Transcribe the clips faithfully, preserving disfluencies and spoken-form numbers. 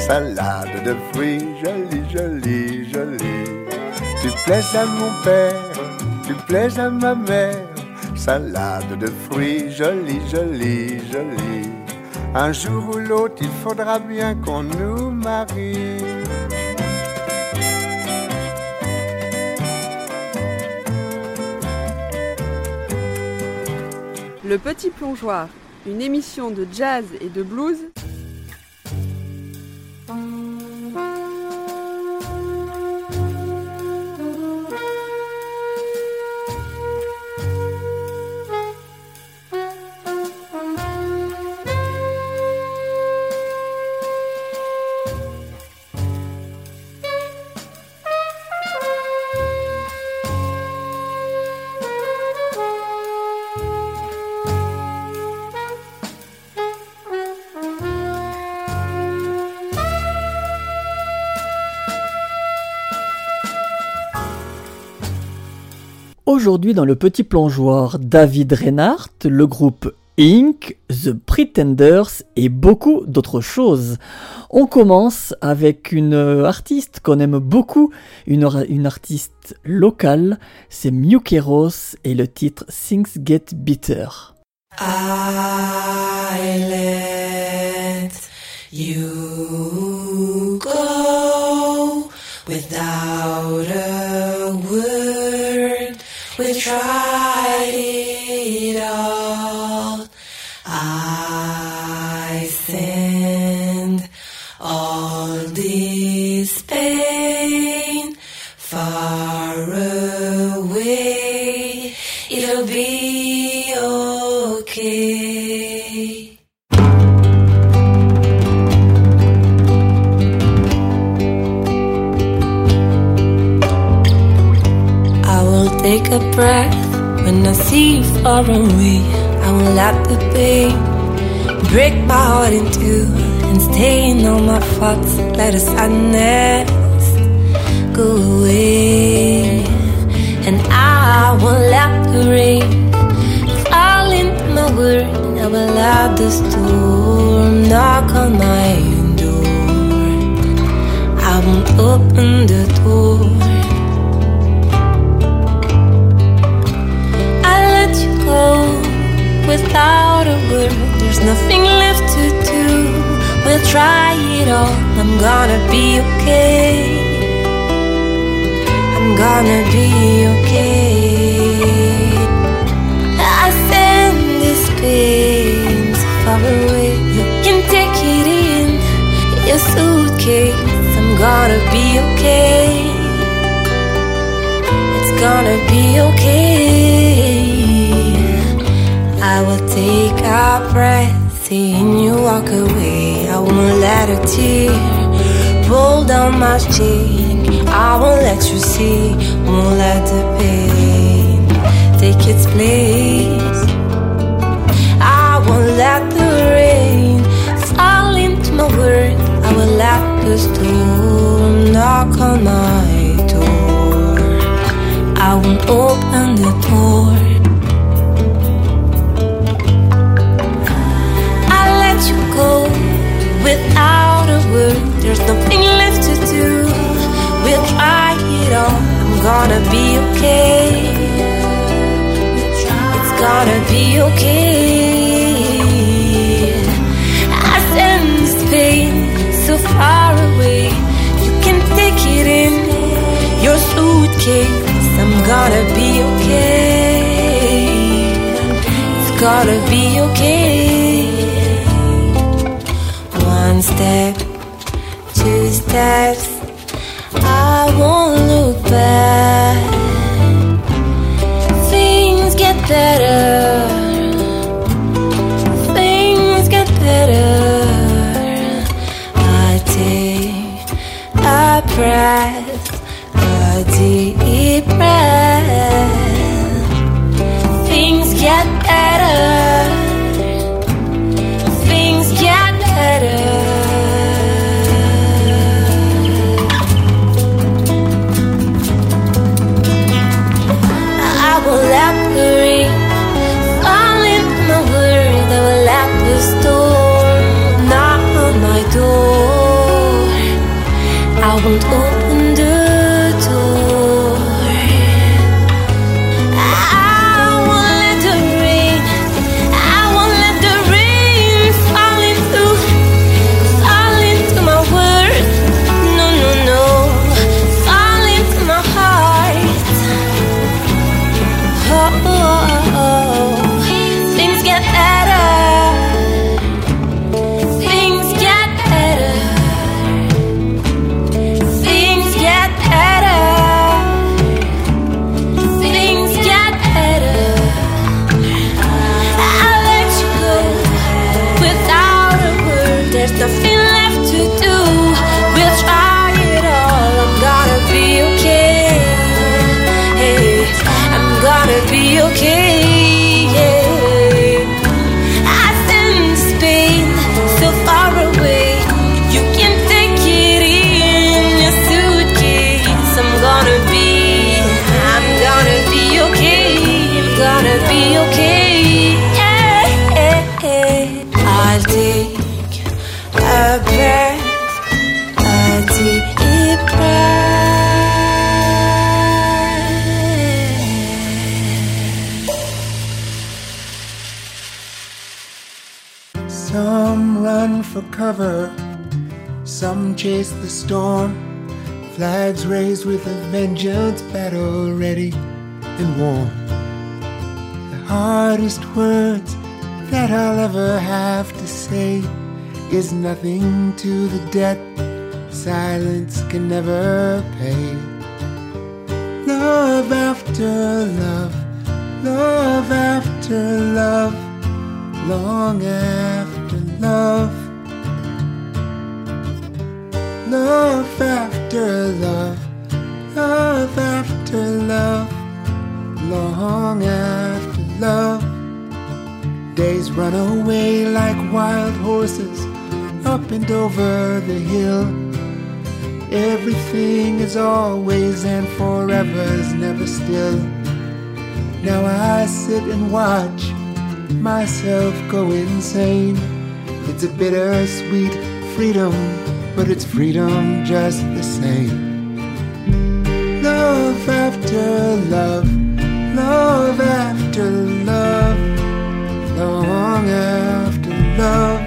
salade de fruits, jolie, jolie, jolie. Tu plais à mon père, tu plais à ma mère, salade de fruits, jolie, jolie, jolie. Un jour ou l'autre, il faudra bien qu'on nous marie. Le Petit Plongeoir, une émission de jazz et de blues. Aujourd'hui dans le Petit Plongeoir, David Reinhardt, le groupe Ink, The Pretenders et beaucoup d'autres choses. On commence avec une artiste qu'on aime beaucoup, une, une artiste locale, c'est Miyuki Rose et le titre Things Get Bitter. I let you go without a word. We tried it all. I send all this pain far away. It'll be okay. I will take a breath when I see you far away. I will let the pain break my heart in two and stay in all my thoughts. Let the sadness go away, and I will let the rain fall into my world. I will let the storm knock on my door. I won't open the door. Without a word, there's nothing left to do. We'll try it all. I'm gonna be okay. I'm gonna be okay. I send this pain so far away. You can take it in your suitcase. I'm gonna be okay. It's gonna be okay. I will take a breath, seeing you walk away. I won't let a tear roll down my cheek. I won't let you see, won't let the pain take its place. I won't let the rain fall into my world. I will let the storm knock on my door. I won't open the door. Without a word, there's nothing left to do. We'll try it all. I'm gonna be okay. It's gonna be okay. I send this pain so far away. You can take it in your suitcase. I'm gonna be okay. It's gonna be okay. One step, two steps, I won't look back. Things get better, things get better. I take a breath, a deep breath. Things get better, things get better. Door. won't open the door. I won't let the rain, I won't let the rain fall into, fall into my words. No, no, no, fall into my heart. Oh, oh, oh. Things get better. Things get better. Things get better. Things get better. I'll let you go without a word. There's nothing left to do. We'll try it all. I'm gonna be okay. Hey, I'm gonna be okay. Yeah. I stand in Spain, so far away. You can take it in your suitcase. I'm gonna be, I'm gonna be okay. I'm gonna be okay. Yeah, yeah, yeah. I'll take a breath, a deep breath. Some run for cover, some chase the storm. Flags raised with a vengeance, battle ready and warm. The hardest words that I'll ever have to say is nothing to the debt silence can never pay. Love after love, love after love, long after love. Love after love, love after love, long after love. Days run away like wild horses, up and over the hill. Everything is always and forever's never still. Now I sit and watch myself go insane. It's a bittersweet freedom, but it's freedom just the same. Love after love, love after love, long after love.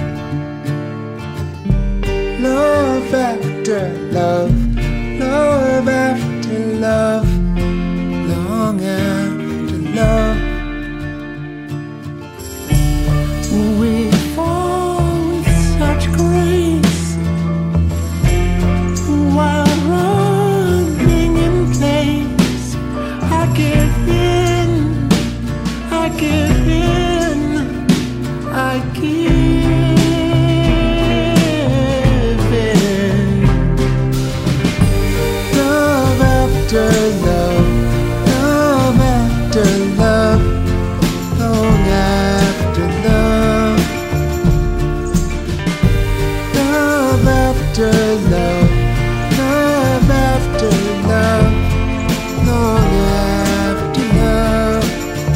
Love after love, love after love, long after love. We fall with such grace while running in place. I give in, I give in, I give in. Love after love, love after love, long after love. Love after love, love after love, long after love.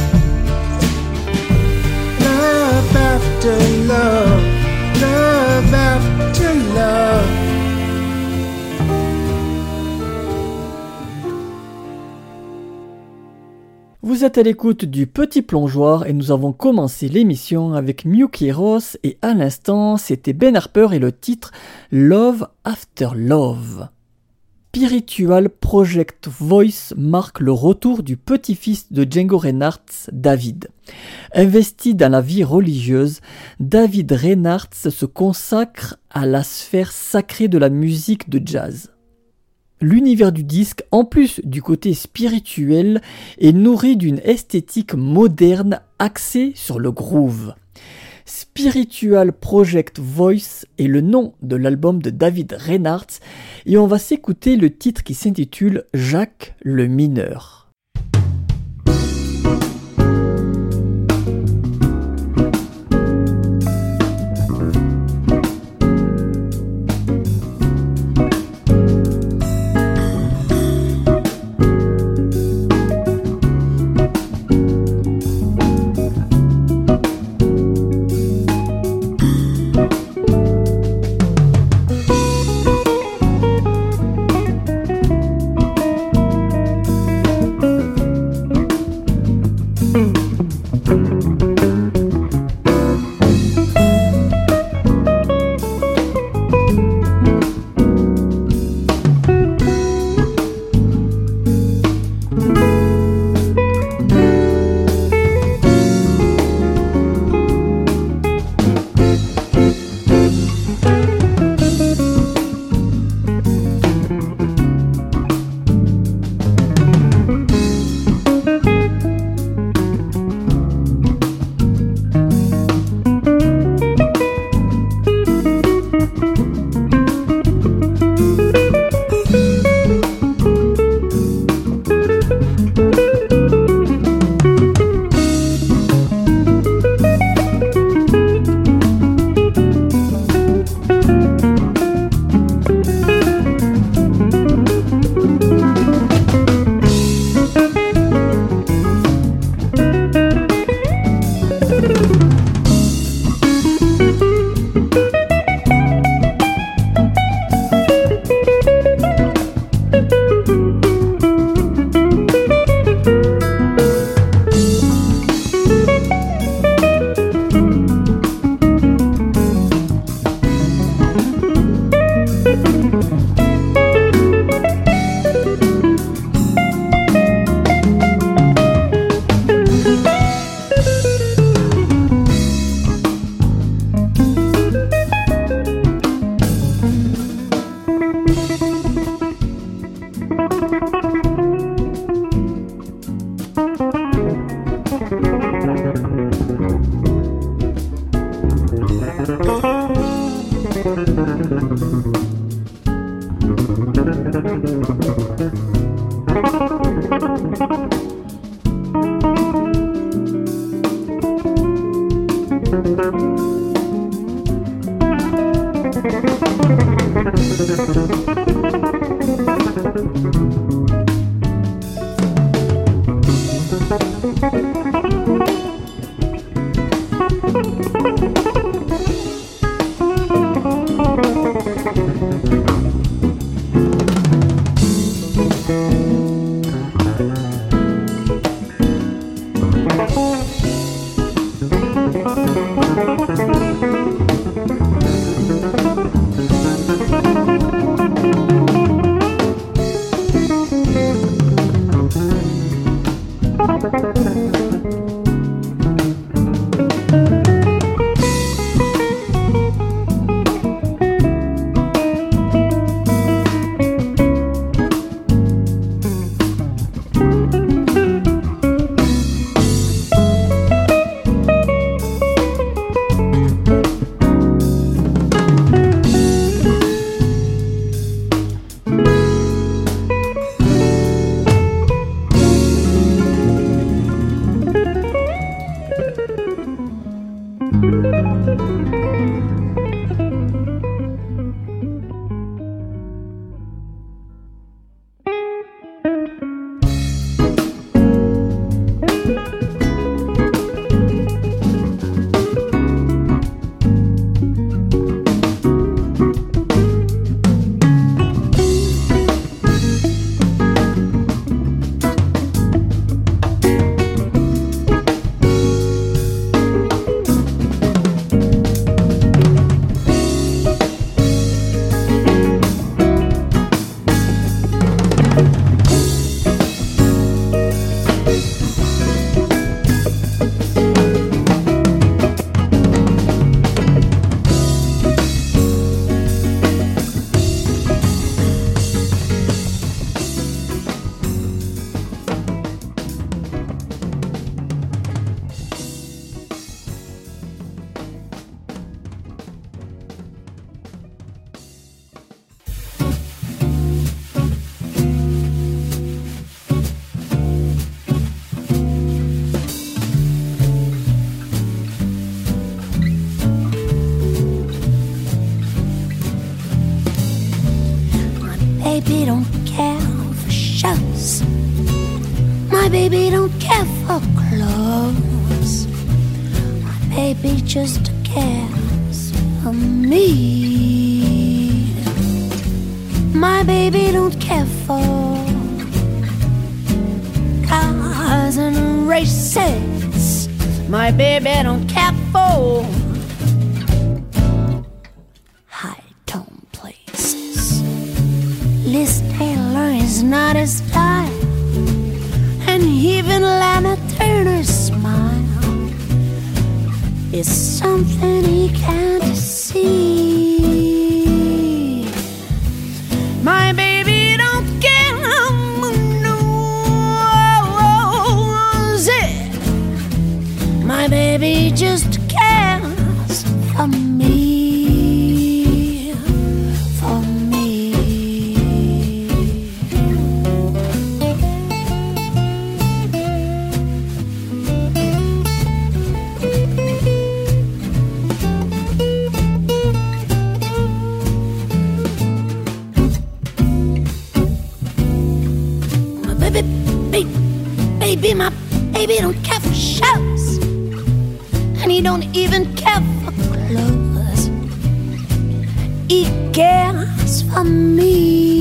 Love after love, love after love. Vous êtes à l'écoute du Petit Plongeoir et nous avons commencé l'émission avec Miyuki Ross et à l'instant c'était Ben Harper et le titre Love After Love. Spiritual Project Voice marque le retour du petit-fils de Django Reinhardt, David. Investi dans la vie religieuse, David Reinhardt se consacre à la sphère sacrée de la musique de jazz. L'univers du disque, en plus du côté spirituel, est nourri d'une esthétique moderne axée sur le groove. Spiritual Project Voice est le nom de l'album de David Reinhardt et on va s'écouter le titre qui s'intitule Jacques le Mineur. baby don't care for shows. My baby don't care for clothes. My baby just cares for me. My baby don't care for cars and races. My baby don't care for high-tone places. Liz Taylor is not his style, and even Lana Turner's smile is something he can't see. My baby don't care who knows it. My baby just cares for me. For me. My baby, baby, baby, my baby don't care for shows, and he don't even care for clothes. He cares for me.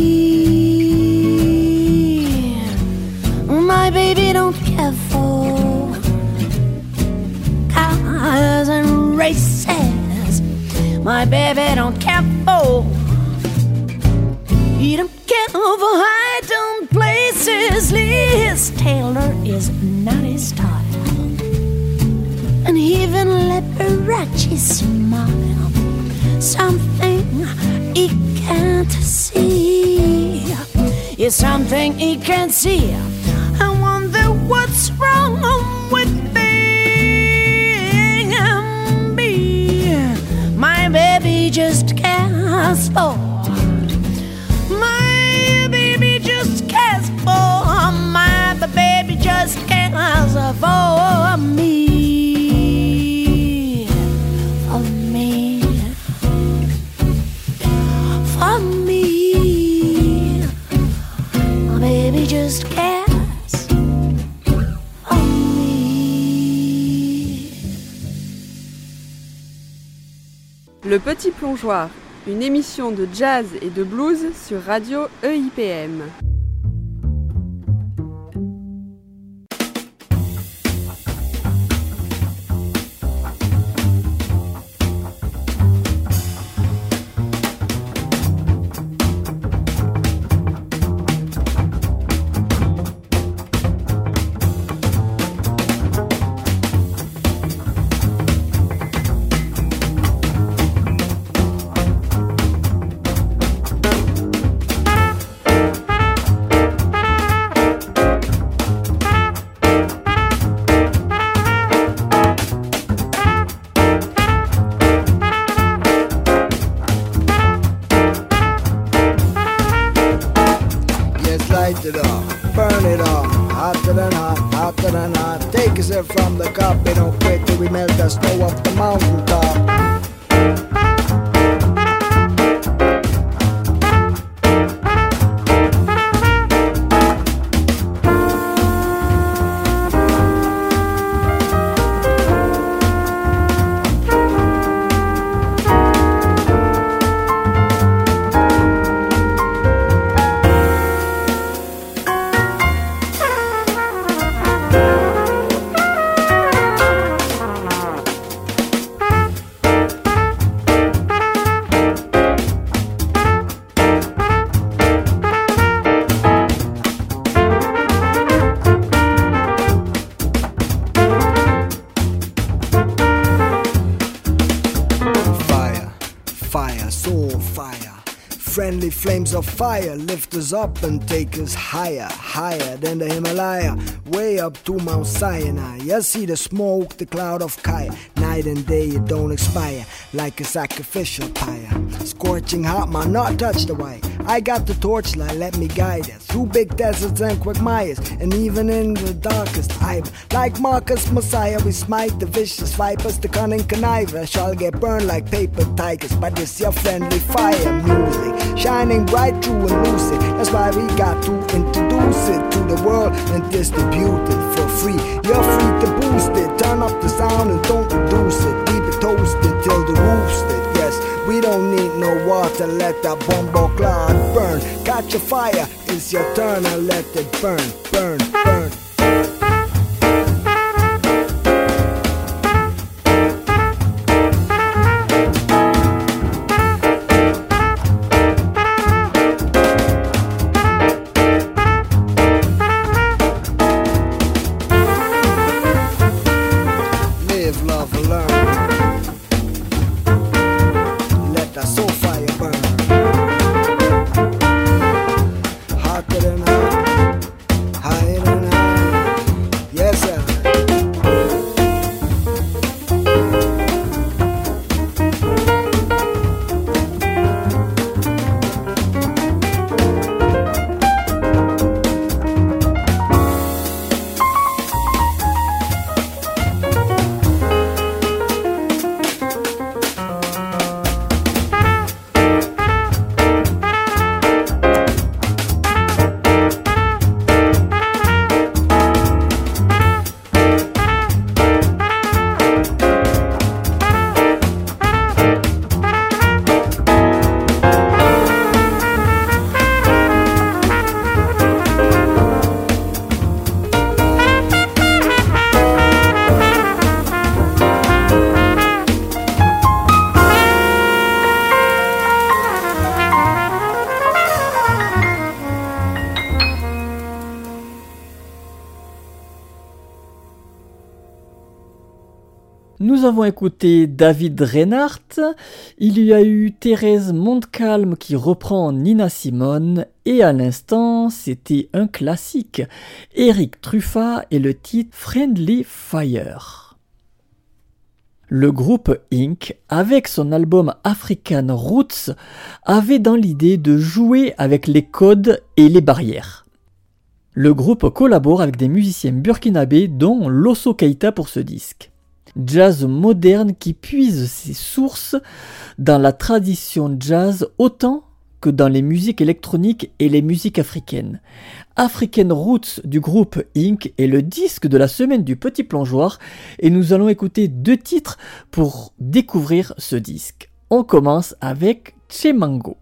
My baby don't care for cars and races. My baby don't care for. He don't care for high-tone places. Liz Taylor is not his style, and even Liberace smile, something he can't see. It's something he can't see. I wonder what's wrong with being me. My baby just cares cares for. My baby just cares for. My baby just cares for me. For me. For me. My baby just cares for me. Le Petit Plongeoir, une émission de jazz et de blues sur Radio E I P M. Light it up, burn it up, hotter than hot, hotter than hot. Take a sip from the cup, we don't quit till we melt the snow off the mountaintop. Friendly flames of fire lift us up and take us higher, higher than the Himalaya, way up to Mount Sinai. You see the smoke, the cloud of Kaya. Night and day it don't expire, like a sacrificial pyre. Scorching hot, man, not touch the wire. I got the torchlight, let me guide it through big deserts and quagmires, and even in the darkest hour. Like Marcus Messiah, we smite the vicious vipers, the cunning conniver shall get burned like paper tigers by this your friendly fire music, shining bright, true and lucid. That's why we got to introduce it to the world and distribute it for free. You're free to boost it, turn up the sound and don't reduce it. Keep it toasted till the roof's lit. Yes, we don't need no water, let that bombo cloud burn. Catch a fire, it's your turn and let it burn, burn, burn. Nous avons écouté David Reinhardt, il y a eu Thérèse Montcalm qui reprend Nina Simone et à l'instant c'était un classique, Eric Truffat et le titre Friendly Fire. Le groupe Ink, avec son album African Roots, avait dans l'idée de jouer avec les codes et les barrières. Le groupe collabore avec des musiciens burkinabés dont Losso Keita pour ce disque. Jazz moderne qui puise ses sources dans la tradition jazz autant que dans les musiques électroniques et les musiques africaines. African Roots du groupe Ink est le disque de la semaine du Petit Plongeoir et nous allons écouter deux titres pour découvrir ce disque. On commence avec Chemango.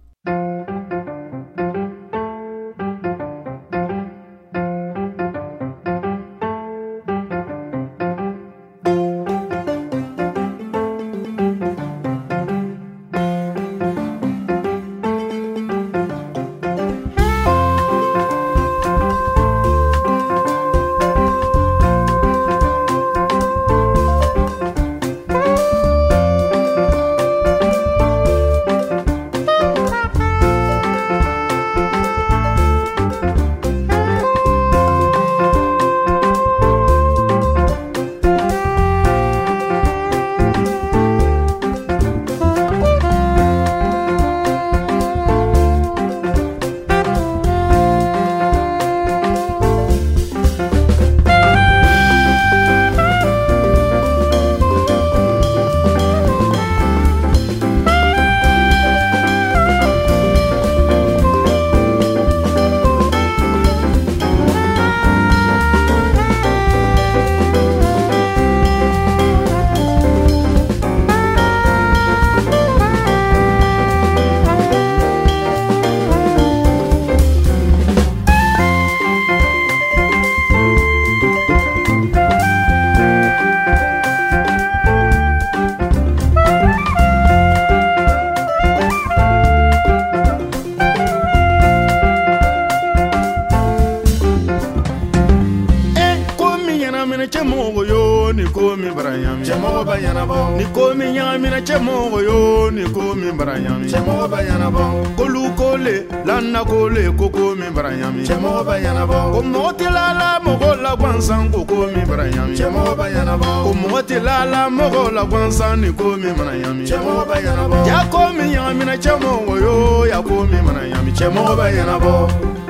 Sani komi mana yami chemo ba yanabo ya komi yami na chemo yo ya komi mana yami chemo ba yanabo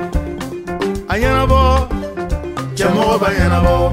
ayanabo chemo ba yanabo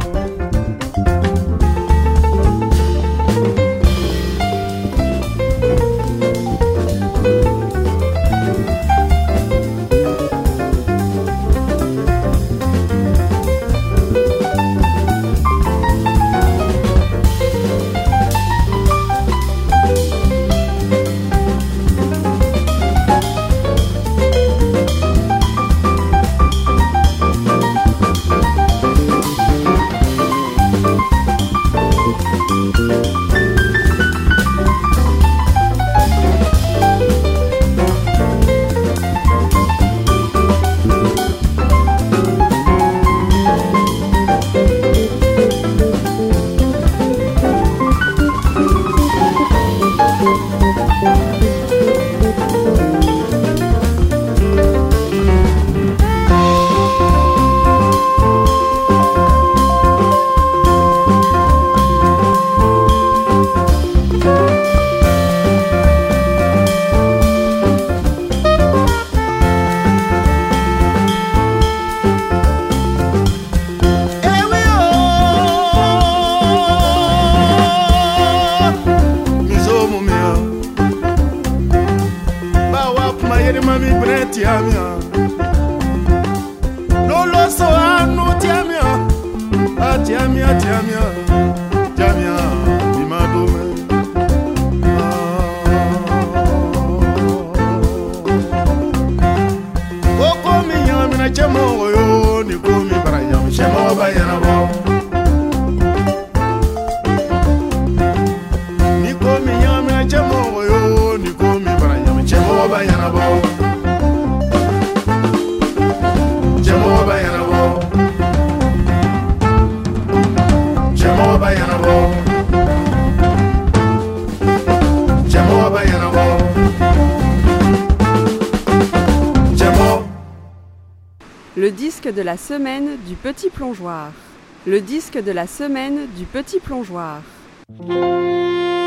Le disque de la semaine du Petit Plongeoir. Le disque de la semaine du Petit Plongeoir.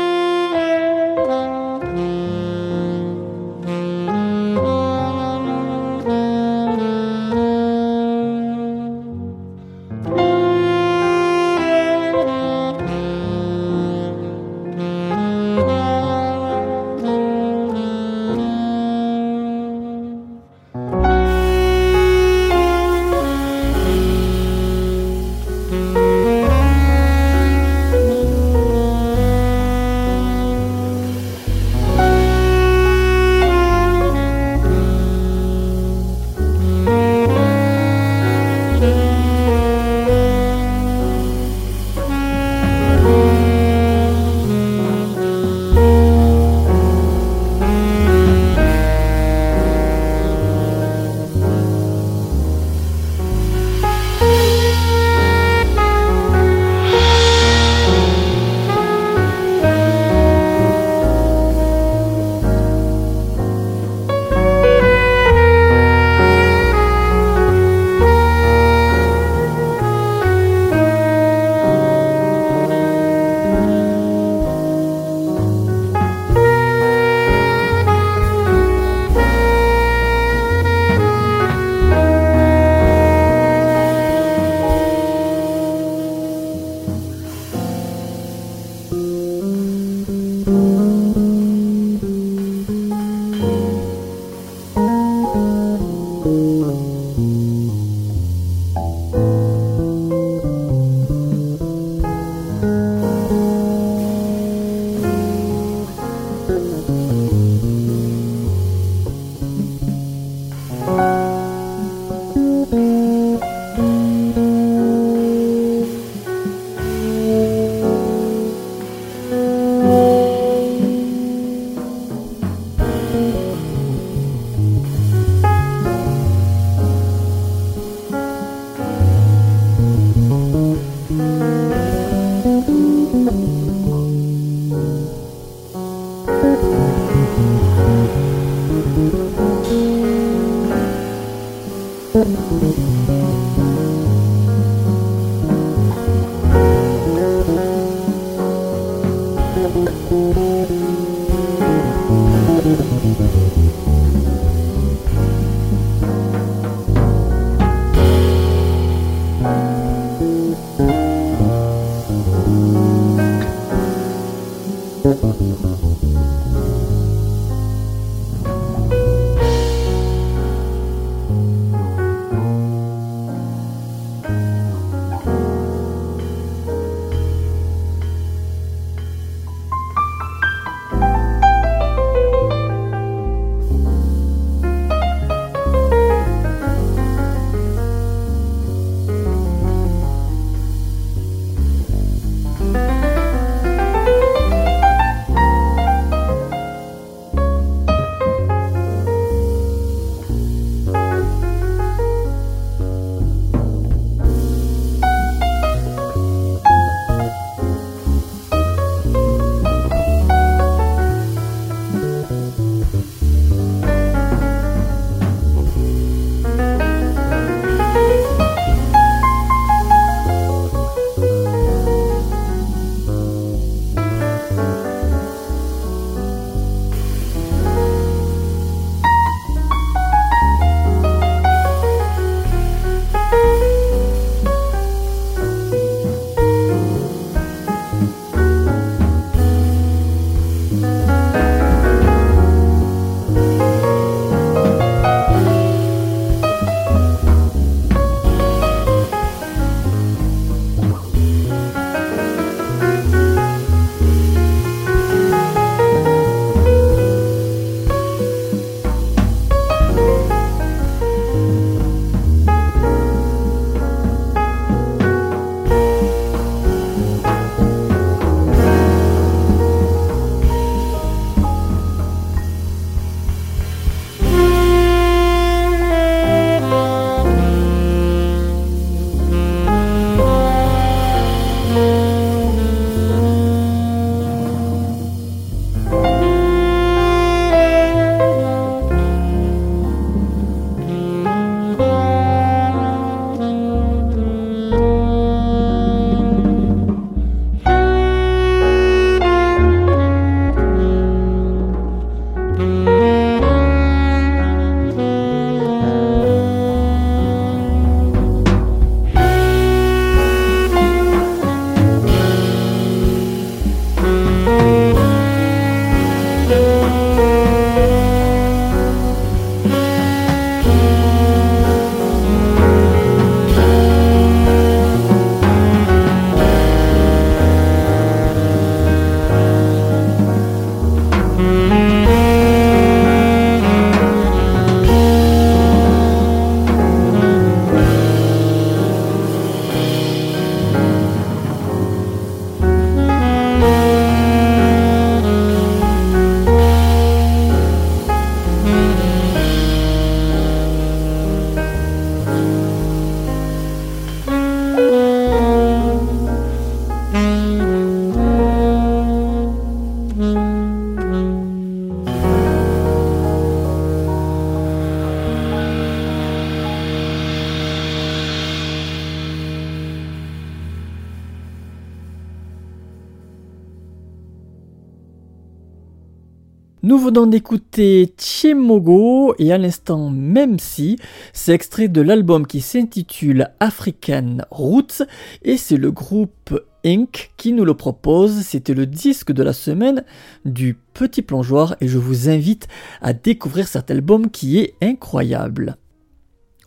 Nous venons d'écouter Tchemogo et à l'instant Même Si, c'est extrait de l'album qui s'intitule African Roots et c'est le groupe Ink qui nous le propose. C'était le disque de la semaine du Petit Plongeoir et je vous invite à découvrir cet album qui est incroyable.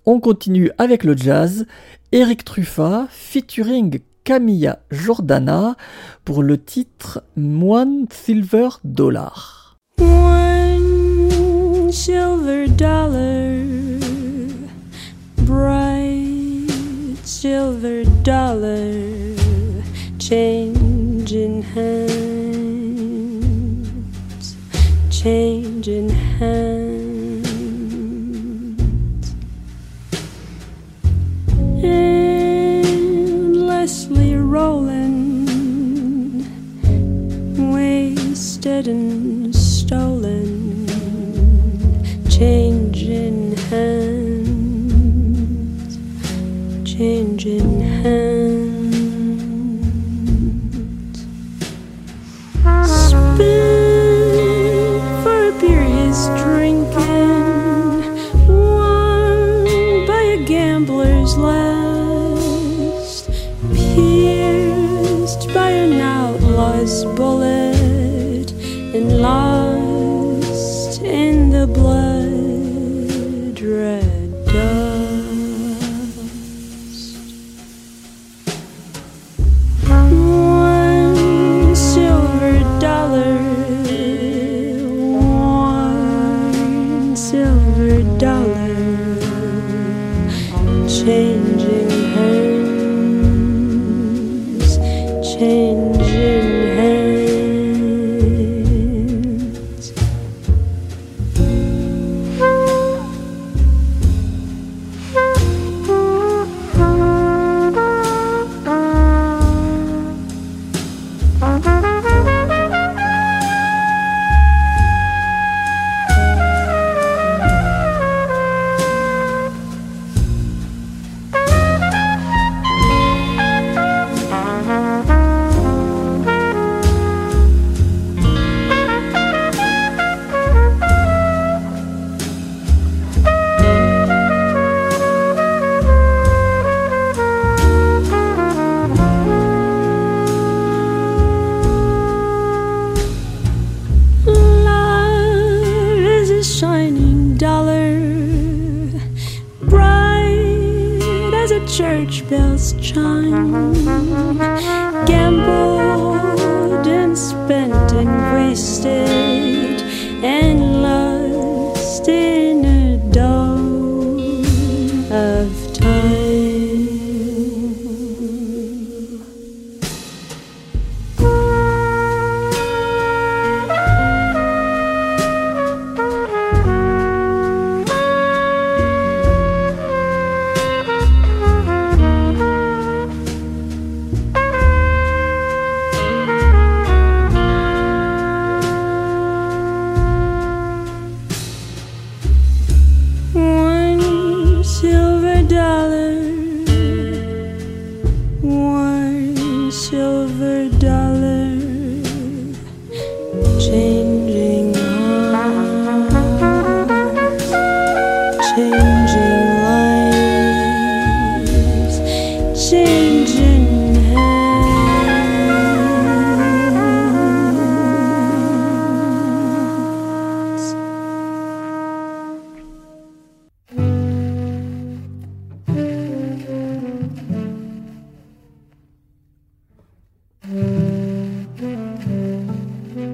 On continue avec le jazz. Eric Truffat featuring Camilla Jordana pour le titre One Silver Dollar. One silver dollar, bright silver dollar, change in hands, change in hands. Endlessly rolling, wasted and stolen, change in hands, change in hands. Spin for a beer he's drinking, won by a gambler's last, pierced by an outlaw's bullet, and lost in the blood red dust. One silver dollar, one silver dollar, changing hands, changing hands. Church bells chime, gambled and spent and wasted and lost in a dawn of time.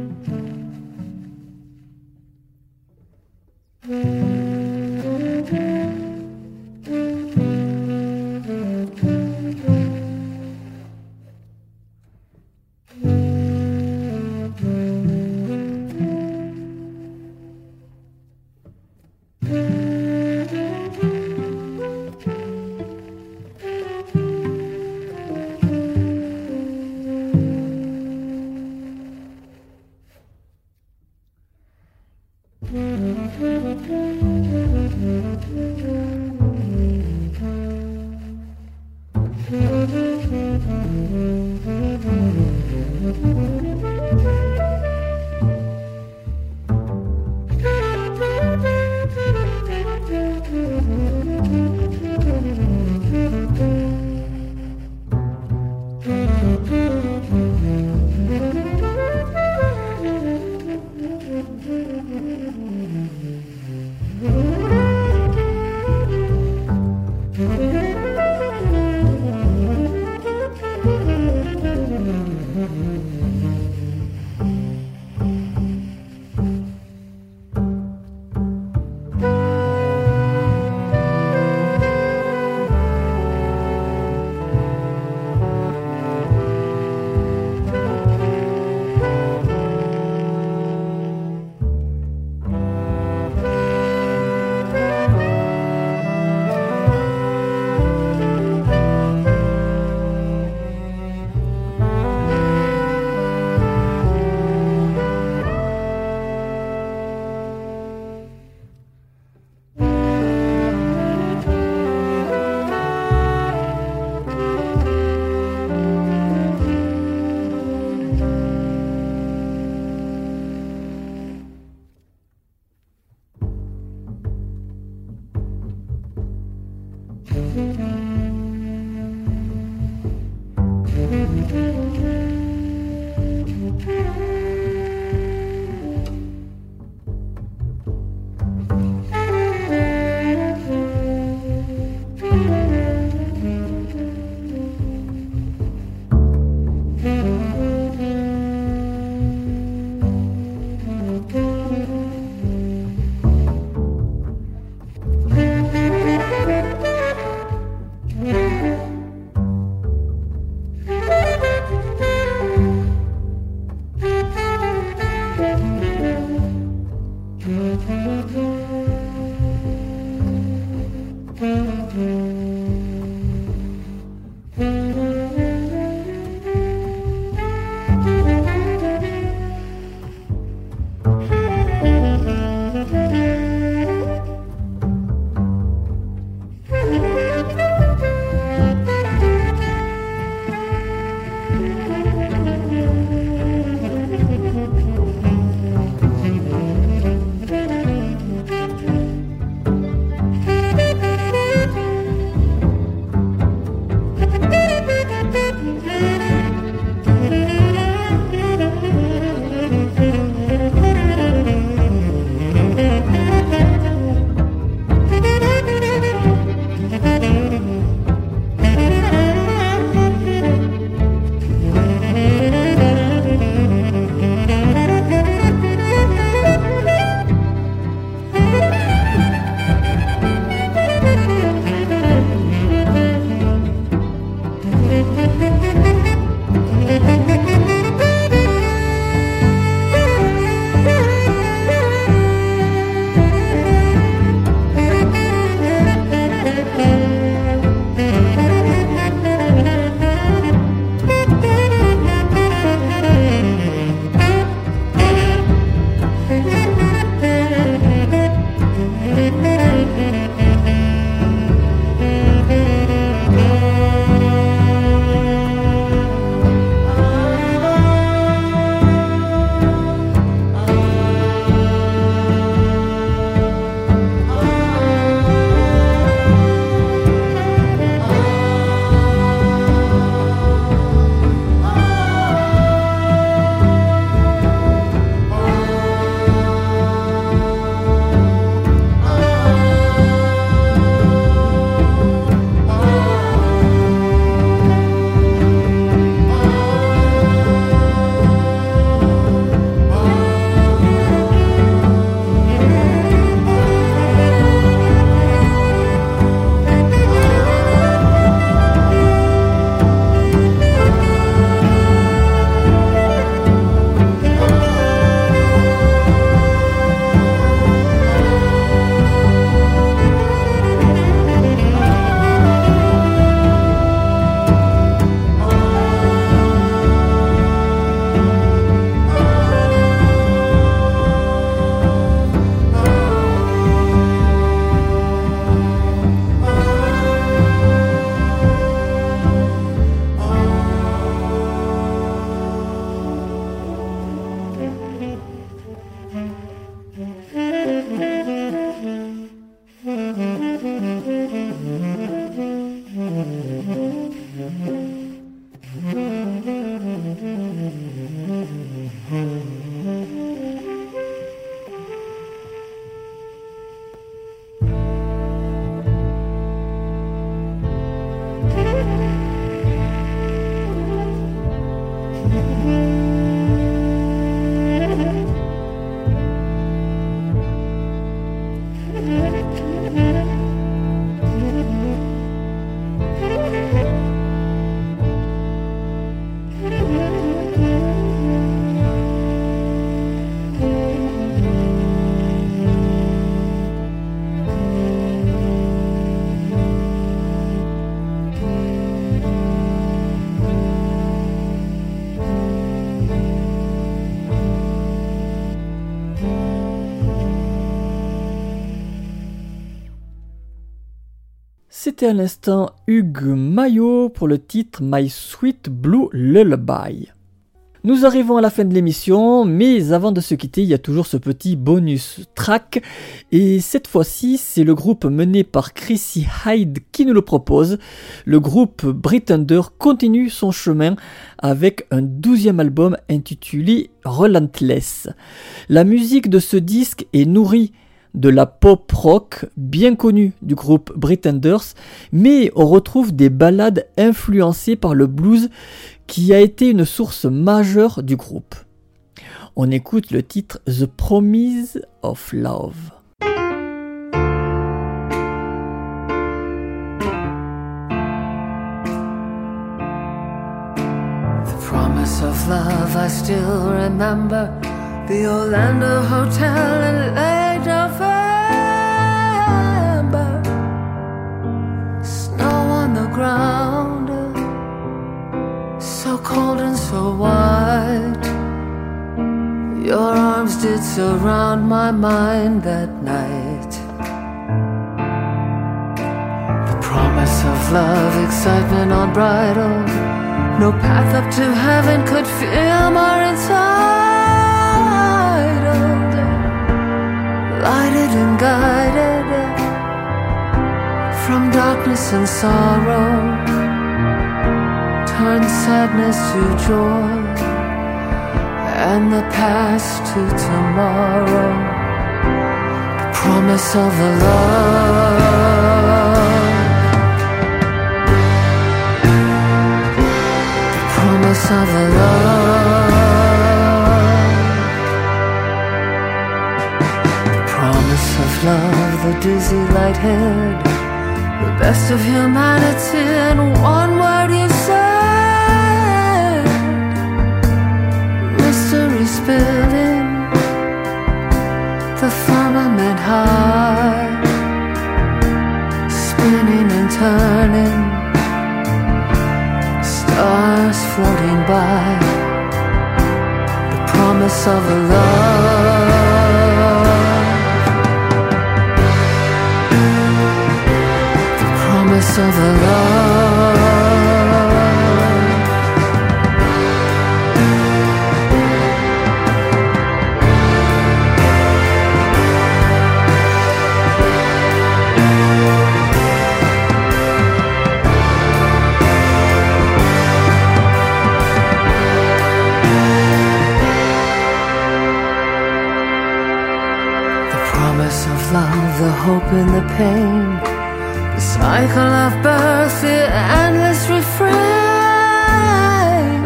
Mm-hmm. C'était à l'instant Hugues Maillot pour le titre My Sweet Blue Lullaby. Nous arrivons à la fin de l'émission, mais avant de se quitter, il y a toujours ce petit bonus track. Et cette fois-ci, c'est le groupe mené par Chrissy Hynde qui nous le propose. Le groupe Pretender continue son chemin avec un douzième album intitulé Relentless. La musique de ce disque est nourrie de la pop rock bien connue du groupe Pretenders, mais on retrouve des ballades influencées par le blues qui a été une source majeure du groupe. On écoute le titre The Promise of Love. The promise of love, I still remember the Orlando Hotel in late November. Snow on the ground, so cold and so white. Your arms did surround my mind that night. The promise of love, excitement unbridled. No path up to heaven could feel more entitled. Lighted and guided from darkness and sorrow, turn sadness to joy and the past to tomorrow. The promise of a love, the promise of a love, the promise of love, the dizzy lighthead, the best of humanity in one word you said. Mystery spilling, the firmament high, spinning and turning, stars floating by. The promise of a love, the promise of a love. Love, the hope and the pain, the cycle of birth, the endless refrain.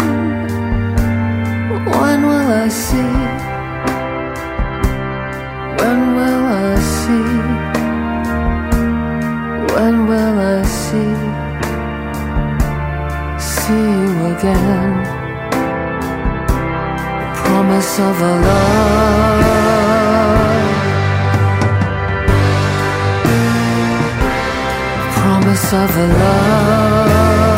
When will I see? When will I see? When will I see? See you again. The promise of a love, promise of a love.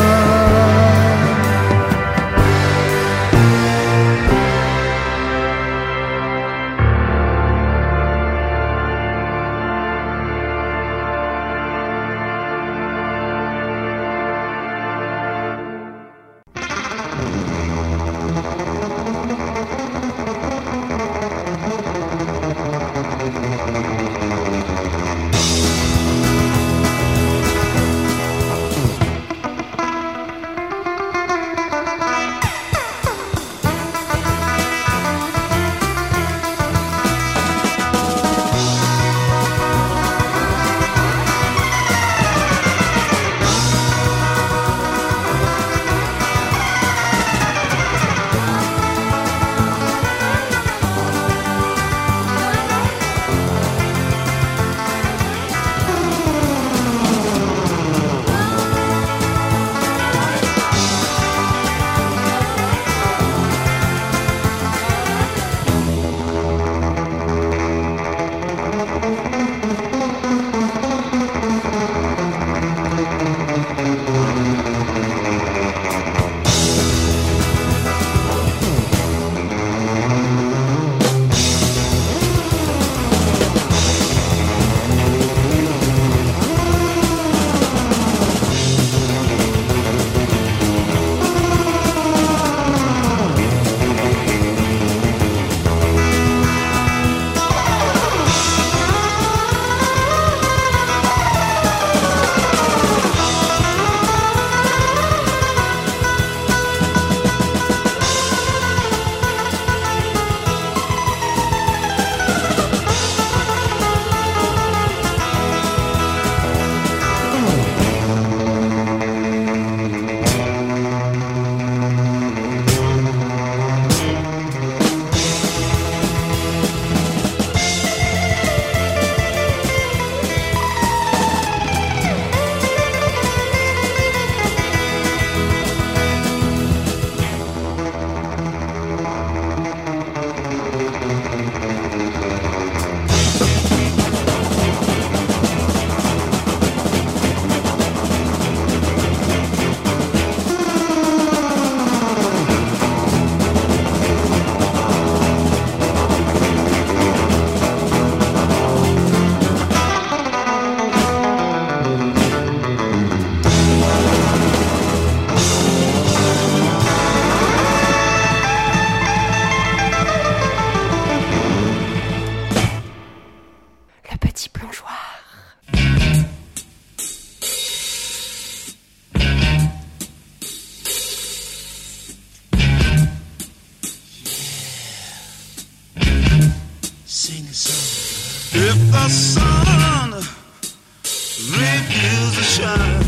sunshine.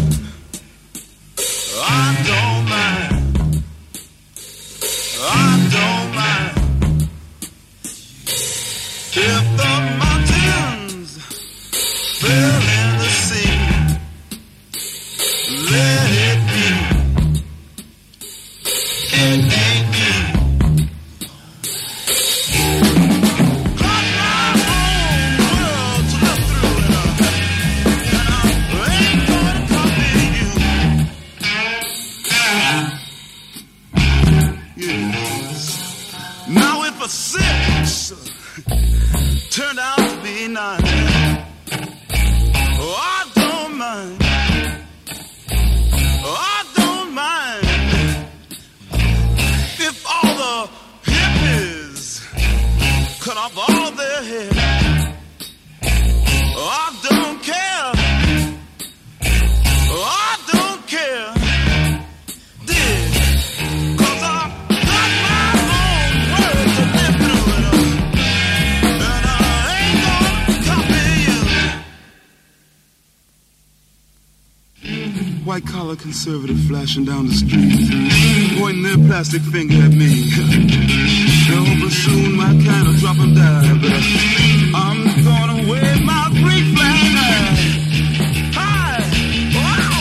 I don't mind. I don't mind. If the mountains fell in the sea, let it be. It ain't me. Got my own world to look through, and I ain't gonna copy you. Yes. Now if a six turned out to be nine, oh, I don't mind. Oh, I don't mind if all the hippies cut off all their hair. Oh, I don't care. Oh, I don't care. Did. 'Cause I got my own world to live through, and I ain't gonna copy you. White collar conservative flashing down the street, pointing their plastic finger at me. They'll but soon my kind of drop and die, but I'm gonna wave my Greek flag high. High! Wow!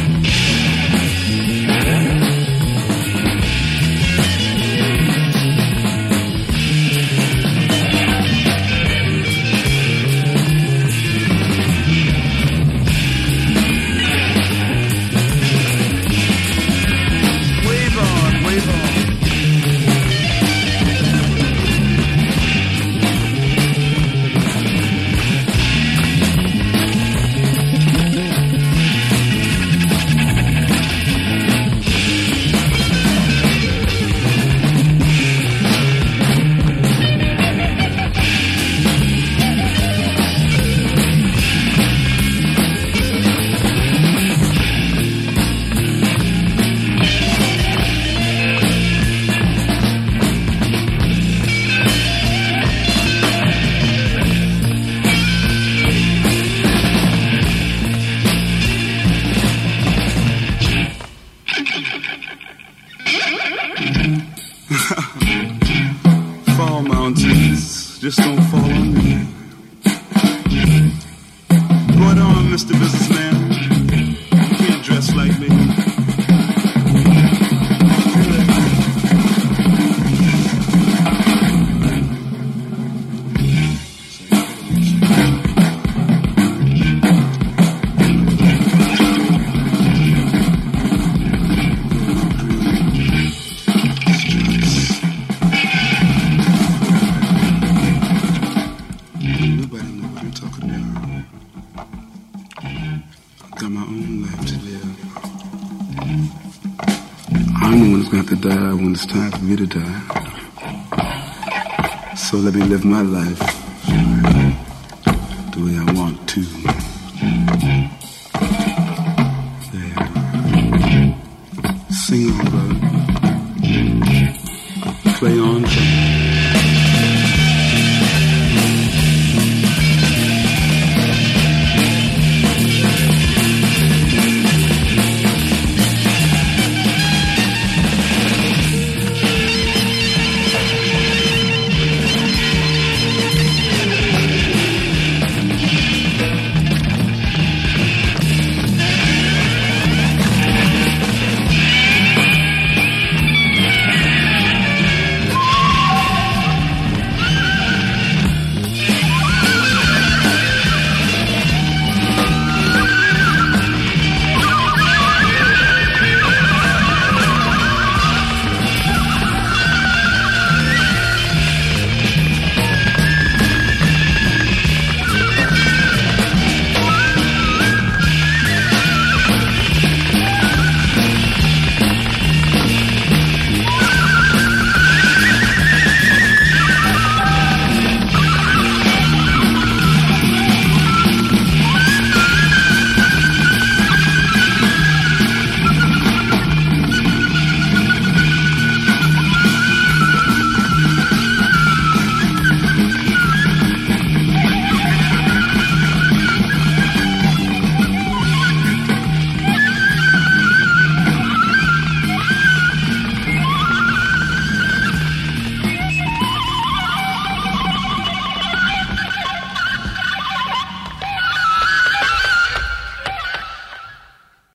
Wave on, wave on. Fall mountains, just don't fall on me. Right on, Mister Businessman. You can't dress like me. Nobody know what I'm talking about. I've got my own life to live. I'm the one who's going to have to die when it's time for me to die. So let me live my life the way I want to. There. Sing on, brother. Play on, brother.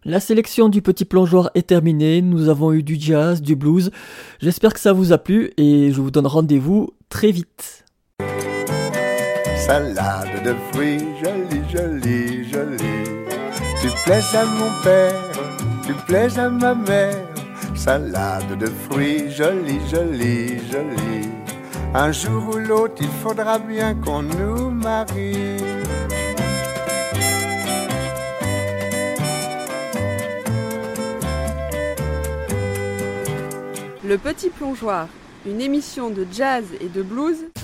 La sélection du Petit Plongeoir est terminée, nous avons eu du jazz, du blues. J'espère que ça vous a plu et je vous donne rendez-vous très vite. Salade de fruits, jolie, jolie, jolie. Tu plais à mon père, tu plais à ma mère. Salade de fruits, jolie, jolie, jolie. Un jour ou l'autre, il faudra bien qu'on nous marie. Le Petit Plongeoir, une émission de jazz et de blues